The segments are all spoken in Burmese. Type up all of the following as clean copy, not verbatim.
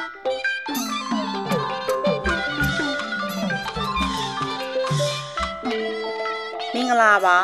မင်္ဂလာပါ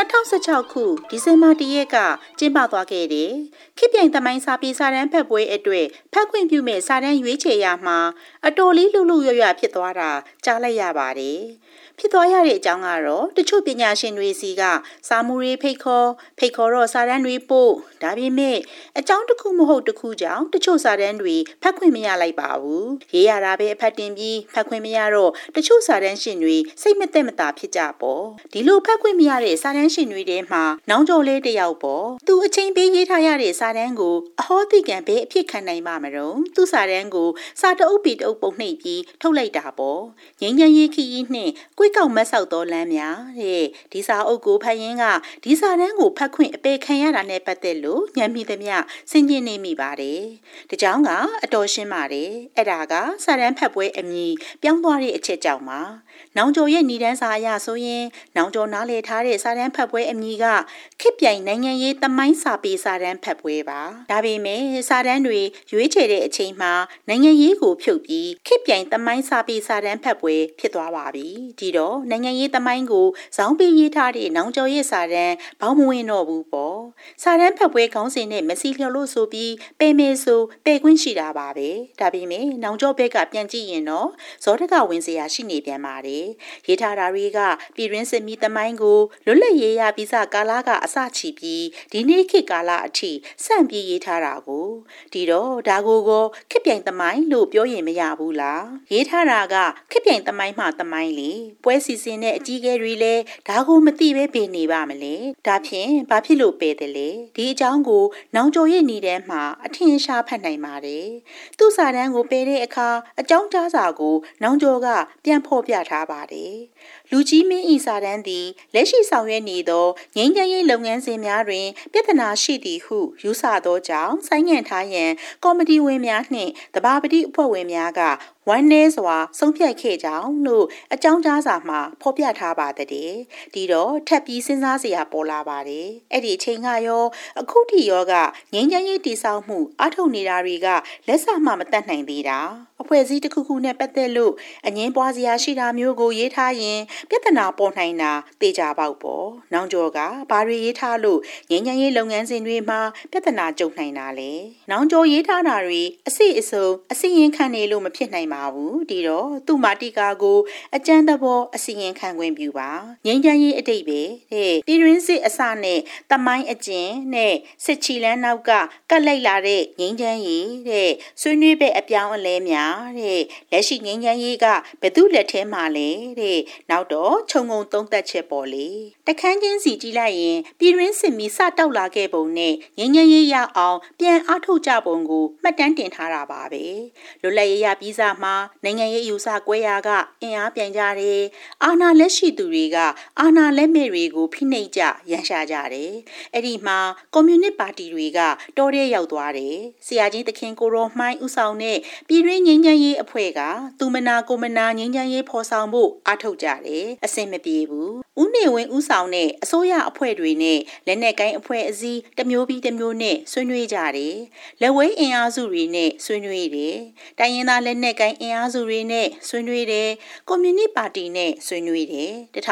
2016ခုဒီဇင်ဘာ1ရက်ကကျင်းပသွားခဲ့တဲ့ခေတ်ပြိုင်သမိုင်းစာပေစာတမ်းဖတ်ပွဲအတွက်ဖတ်ခွင့်ပြုမဲ့စာတမ်းရွေးချယ်ရမှာအတော်လေးလှုပ်လှုပ်ရွရွဖြစ်သွားတာကြားလိုက်ရပါတယ်ဖြစ်သွားရတဲ့အကြောင်းကတော့တချို့ပညာရှင်တွေစီကစာမူတွေဖိတ်ခေါ်တော့စာတမ်းတွေပို့ဒါပေမဲ့အကြောင်းတစ်ခုမဟုတ်တစ်ခုကြောင့်တချို့စာတမ်းတွေဖတ်ခွင့်မရလိုက်ပါဘူးရေးရတာပဲအဖတ်တင်ပြီးဖတ်ခွင့်မရတော့တချို့စာတမ်းရှင်တွေစိတ်မသက်မသာဖြစ်ကြပေါ့ဒီလိုဖတ်ခွင့်မရတဲ့စာတမ်းရှင်တွေထဲမှာနောင်ကျော်လေးတစ်ယောက်ပေါ့သူအချိန်ပေးရေးထားရတဲ့စာတမ်းကိုအဟောသိကံပဲအဖြစ်ခံနိုင်မှာမလို့သူစာတမ်းကိုစာတအုပ်ပေတအုပ်ပုံနှိပ်ပြီးထုတ်လိုက်တာပေါ့ငိမ့်ချမ်းရေးခီးနှင့်ကွေးကောက်မတ်ဆောက်သောလမ်းများတဲ့ဒီစာအုပ်ကိုဖတ်ရင်းကဒီစာတမ်းကိုဖတ်ခွင့်အပေခံရတာနဲ့ပတ်သက်လို့ညံမိသမျှစဉ်းကျင်နေမိပါတယ်ဒီကြောင့်ကအတော်ရှင်းပါတယ်အဲ့ဒါကစာတမ်းဖတ်ပွဲအမည်ပြောင်းသွားတဲ့အချက်ကြောင့်ပါနောင်ကျော်ရဲ့ဏ္ဍန်စာအရဆိုရင်နောင်ကျော်နားလည်ထားတဲ့စာတမ်းဖတ်ပွဲအမည်ကခေတ်ပြိုင်နိုင်ငံရေးသမိုင်းစာပေစာတမ်းဖတ်ပွဲပါဒါပေမဲ့စာတမ်းတွေရွေးချယ်တဲ့အချိန်မှာနိုင်ငံရေးကိုဖြုတ်ပြီးခေတ်ပြိုင်သမိုင်းစာပေစာတမ်းဖတ်ပွဲဖြစ်သွားပါပြီဒီတော့နိုင်ငံရေးသမိုင်းကိုဇောင်းပေးရေးထားတဲ့နောင်ကျော်ရဲ့စာတမ်းဘောင်းမဝင်တော့ဘူးပေါ့စာတမ်းဖတ်ပွဲခေါင်းစဉ်နဲ့မစီလျော်လို့ဆိုပြီးပယ်မယ်ဆိုပယ်ခွင့်ရှိတာပါပဲဒါပေမဲ့နောင်ကျော်ဘက်ကပြန်ကြည့်ရင်တော့ဇောတကဝင်စရာရှိနေပြန်ပါတယ်ရေးထားတာတွေကပြည်တွင်းစစ်မီသမိုင်းကိုလွတ်လပ်ရေးရပြီးစကာလကအစချီပြီးဒီနေ့ခေတ်ကာလအထိစန့်ပြေးရေးထားတာကိုဒီတော့ဒါကိုခေတ်ပြိုင်သမိုင်းလို့ပြောရင်မရဘူးလားရေးထားတာကခေတ်ပြိုင်သမိုင်းမှသမိုင်းလေပွဲစီစဉ်တဲ့အကြီးအကဲတွေလည်းဒါကိုမသိပဲပေနေပါမလဲဒါဖြင့်ဘာဖြစ်လို့ပဲတယ်လဲဒီအကြောင်းကိုနောင်ကျော်ရဲ့ညီတန်းမှာအထင်ရှားဖတ်နိုင်ပါတယ်သူ့စာတမ်းကိုပယ်တဲ့အခါအကြောင်းကြားစာကိုနောင်ကျော်ကပြန်ဖော်ပြထားပါတယ်လူကြီးမင်းဤစာတမ်းသည်လက်ရှိဆောင်ရွက်နေသောငြိမ်းချမ်းရေးလုပ်ငန်းစဉ်များတွင်ပြဿနာရှိသည်ဟုယူဆသောကြောင့်ဆိုင်းငံ့ထားရန်ကော်မတီဝင်များနှင့်တဘာပတိအဖွဲ့ဝင်များကဝမ်းနည်းစွာဆုံးဖြတ်ခဲ့ကြောင်းလို့အကြောင်းကြားစာမှာဖော်ပြထားပါတဲ့ဒီတော့ထပ်ပြီးစဉ်းစားစရာပေါ်လာပါတယ်အဲ့ဒီအချိန်ကရောအခုထိရောကငြိမ်းချမ်းရေးတည်ဆောက်မှုအထောက်နေတာတွေကလက်စမှမတတ်နိုင်သေးတာအဖွဲ့အစည်းတစ်ခုခုနဲ့ပတ်သက်လို့အငင်းပွားစရာရှိတာမျိုးကိုရေးထားရင်ပြဿနာပေါ်နိုင်တာသိကြပေါက်ပေါ့နောင်ကျော်ကဘာတွေရေးထားလို့ငြိမ်းချမ်းရေးလုပ်ငန်းစဉ်တွေမှာပြဿနာကြုံနိုင်တာလဲနောင်ကျော်ရေးထားတာတွေအစစ်အစုံအစီရင်ခံနေလို့မဖြစ်နိုင်ပါဘူးဒီတော့သူ့မာတိကာကိုအကျဉ်းသဘောအစီရင်ခံခွင့်ပြုပါငြိမ်းချမ်းရေးအတိတ်ပဲတဲ့ပြည်တွင်းစစ်အစနဲ့တမိုင်းအကျဉ်းနဲ့စစ်ချီလန်းနောက်ကကတ်လိုက်လာတဲ့ငြိမ်းချမ်းရေးတဲ့ဆွေးနွေးပဲအပြောင်းအလဲများတဲ့လက်ရှိငြိမ်းချမ်းရေးကဘယ်သူလက်ထဲမှာလဲတဲ့နောက်တော့ခြုံငုံသုံးသပ်ချက်ပေါ်လေတခန်းချင်းစီကြည့်လိုက်ရင်ပြည်တွင်းစစ်မီစတောက်လာခဲ့ပုံနဲ့ငြိမ်းချမ်းရေးရအောင်ပြန်အားထုတ်ကြပုံကိုမှတ်တမ်းတင်ထားတာပါပဲလွတ်လပ်ရေးရပြီးစမှာနိုင်ငံရေးယူဆကွဲရာကအင်အားပြန်ကြတယ်အာဏာလက်ရှိသူတွေကအာဏာလက်မဲ့တွေကိုဖိနှိပ်ကြရန်ရှာကြတယ်အဲ့ဒီမှာကွန်မြူနစ်ပါတီတွေကတော်ရဲရောက်သွားတယ်ဆရာကြီးသခင်ကိုရောမှိုင်းဦးဆောင်တဲ့ပြည်တွင်းငြိမ်းချမ်းရေးအဖွဲ့ကသူမနာကိုမနာငြိမ်းချမ်းရေးဖော်ဆောင်ဖို့အားထုတ်ကြတယ်အဆင်မပြေဘူးဦးနေဝင်းဦးဆောင်တဲ့အစိုးရအဖွဲ့တွေနဲ့လက်နက်ကိုင်းအဖွဲ့အစည်းတစ်မျိုးပြီးတစ်မျိုးနဲ့ဆွေးနွေးကြတယ်လက်ဝဲအင်အားစုတွေနဲ့ဆွေးနွေးတယ်တိုင်းရင်းသားလက်နက်ကိုင်းအင်အားစုတွေနဲ့ဆွေးနွေးတယ်ကွန်မြူနစ်ပါတီနဲ့ဆွေးနွေးတယ်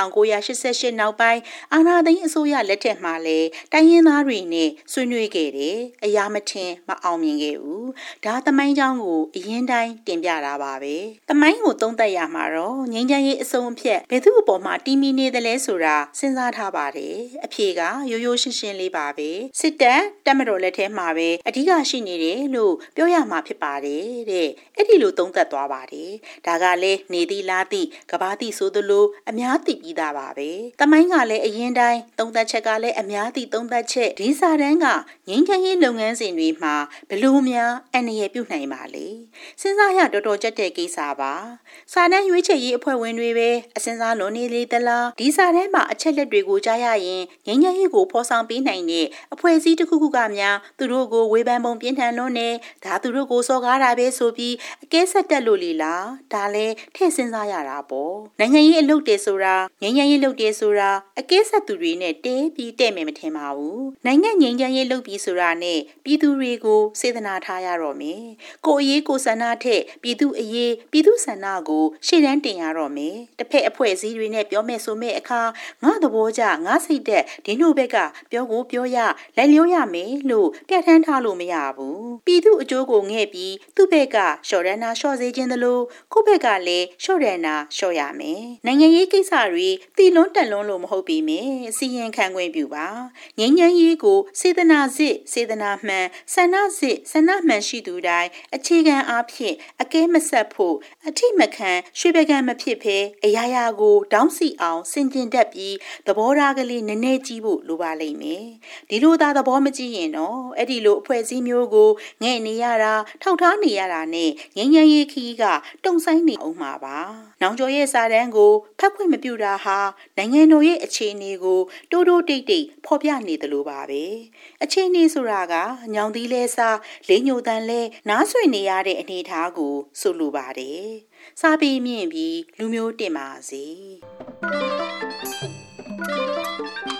1988နောက်ပိုင်းအာဏာသိမ်းအစိုးရလက်ထက်မှာလည်းတိုင်းရင်းသားတွေနဲ့ဆွေးနွေးခဲ့တယ်အရာမထင်မအောင်မြင်ခဲ့ဘူးဒါသမိုင်းကြောင်းကိုအရင်တိုင်းတင်ပြတာပါပဲသမိုင်းကိုသုံးသပ်ရမှာတော့ငြိမ်းချမ်းရေးအစုံအဖြတ်ဘယ်သူ့အပေါ်မှာတီးမိနေတယ်လဲဆိုတာစဉ်းစားထားပါတယ်အဖြေကရိုးရိုးရှင်းရှင်းလေးပါပဲစစ်တပ်မတော်လက်ထဲမှာပဲအဓိကရှိနေတယ်လို့ပြောရမှာဖြစ်ပါတယ်တဲ့အဲ့ဒီလိုသုံးသပ်သွားပါတယ်ဒါကလည်းနေသည့်လားသည့်ကဘာသည့်ဆိုသလိုအများသိပြီးသားပါပဲသမိုင်းကလည်းအရင်တိုင်းသုံးသပ်ချက်ကလည်းအများသိသုံးသပ်ချက်ဒီစာတမ်းကငြိမ်းချမ်းရေးလုပ်ငန်းစဉ်တွေမှာဘယ်လိုများအန္တရာယ်ပြုနိုင်ပါလဲစဉ်းစားရတော်တော်ကြက်တဲ့ကိစ္စပါစာတမ်းရွေးချယ်ရေးအဖွဲ့ဝင်တွေပဲအစင်စားလွန်နေလေသလားဒီစာတမ်းမှာအချက်လက်တွေကိုကြားရရင်ငញ្ញရေးကိုဖော်ဆောင်ပေးနိုင်တဲ့အဖွဲ့အစည်းတစ်ခုခုကများသူတို့ကိုဝေဖန်ပုံပြင်းထန်လွန်းနေဒါသူတို့ကိုစော်ကားတာပဲဆိုပြီးအကဲဆက်တက်လို့လေလားဒါလည်းထည့်စဉ်းစားရတာပေါ့နိုင်ငံရေးအလုပ်တွေဆိုတာငញ្ញရေးလုပ်တယ်ဆိုတာအကဲဆက်သူတွေနဲ့တဲပြီးတဲ့မယ်မထင်ပါဘူးနိုင်ငံငញ្ញရေးလုပ်ပြီးဆိုတာနဲ့ပြည်သူတွေကိုစေတနာထားရတော့မယ်ကိုအရေးကိုဆန္ဒထက်ပြည်သူအရေးပြည်သူဆန္ဒကိုရှေ့တန်းတင်ရတော့မယ်တစ်ဖက်အဖွဲ့အစည်းတွေနဲ့ပြောမဲ့ဆိုမဲ့အခါငါသဘောကျငါစိတ်သက်ဒီလိုဘက်ကပြောကိုပြောရလိုက်လျောရမယ်လို့ပြဋ္ဌာန်းထားလို့မရဘူးပြည်သူအကျိုးကိုငဲ့ပြီးသူ့ဘက်ကရှော့ရန်နာရှော့စေခြင်းတလို့ကိုယ့်ဘက်ကလည်းရှော့ရန်နာရှော့ရမယ်နိုင်ငံရေးကိစ္စတွေတီလွန်းတက်လွန်းလို့မဟုတ်ပေမဲ့စီရင်ခံခွင့်ပြုပါငြိမ်းချမ်းရေးကိုစေတနာစစ်စေတနာမှန်ဆန္ဒစစ်ဆန္ဒမှန်ရှိသူတိုင်းအခြေခံအားဖြင့်အကဲမဆက်ဖို့အထိမခံရွှေပကံမဖြစ်ဘဲအရာရာကိုတောင်းစီအောင်စင်ကျင်တတ်ပြီးသဘောထားကလေးနည်းနည်းကြီးဖို့လိုပါလိမ့်မယ်ဒီလိုသာသဘောမကြည့်ရင်တော့အဲ့ဒီလိုအဖွဲ့အစည်းမျိုးကိုငဲ့နေရတာထောက်ထားနေရတာနဲ့ငញ្ញရေးခီးကတုံဆိုင်နေအောင်မှာပါနောင်ကျော်ရဲ့စာတမ်းကိုဖတ်ခွင့်မပြုတာဟာနိုင်ငံတော်ရဲ့အခြေအနေကိုတိုးတိုးတိတ်တိတ်ဖော်ပြနေတယ်လို့ပါပဲအခြေအနေဆိုတာကညောင်သီးလဲစားလေးညိုတန်လဲနားဆွေနေရတဲ့အနေအထားကိုဆိုလိုပါတယ်စားပြီးမြင့်ပြီးလူမျိုးတင်ပါစေ